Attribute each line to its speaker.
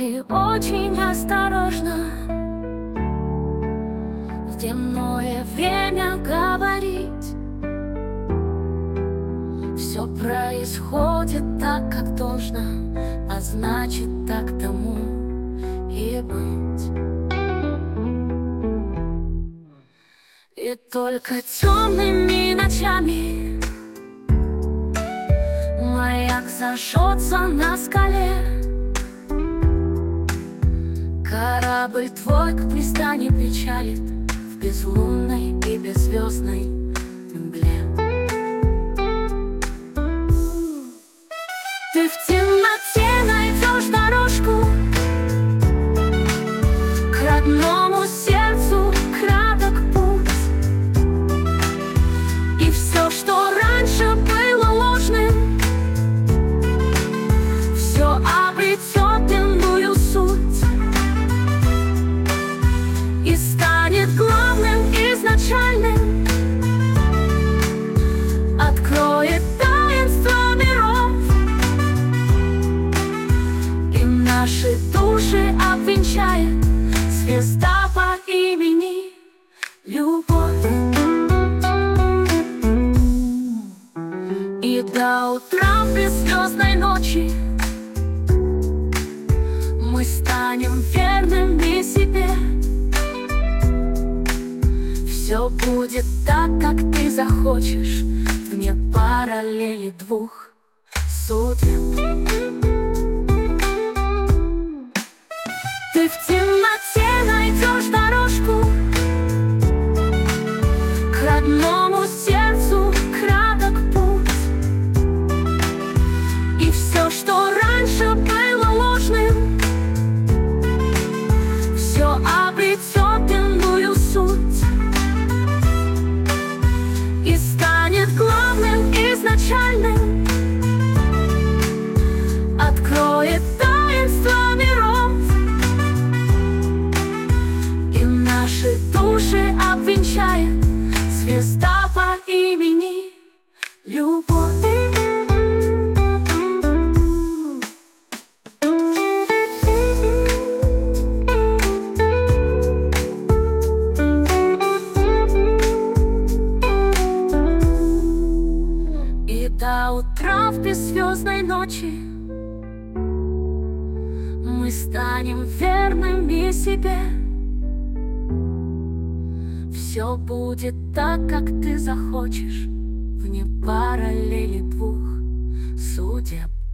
Speaker 1: и очень осторожно в дневное время говорить. Все происходит так, как должно, а значит, так тому и быть. И только темными ночами маяк зажжется на скале. Корабль твой к пристани причалит в безлунной и беззвездной мгле. Ты в темноте найдешь дорожку к родному сердцу, краток путь. И все, что раньше было ложным, все обретет иную суть и станет главным, изначальным, откроет таинство миров, и наши души обвенчает звезда по имени Любовь. И до утра в беззвездной ночи мы станем верными себе. Все будет так, как ты захочешь, вне параллели двух судеб. Ты в темноте найдешь дорожку к родному сердцу, краток путь. И все, что раньше было ложным, все обретет иную суть и станет главным, изначальным, откроет таинство миров, и наши души обвенчает звезда по имени Любовь. И до утра в беззвездной ночи мы станем верными себе. Все будет так, как ты захочешь, вне параллели двух судеб.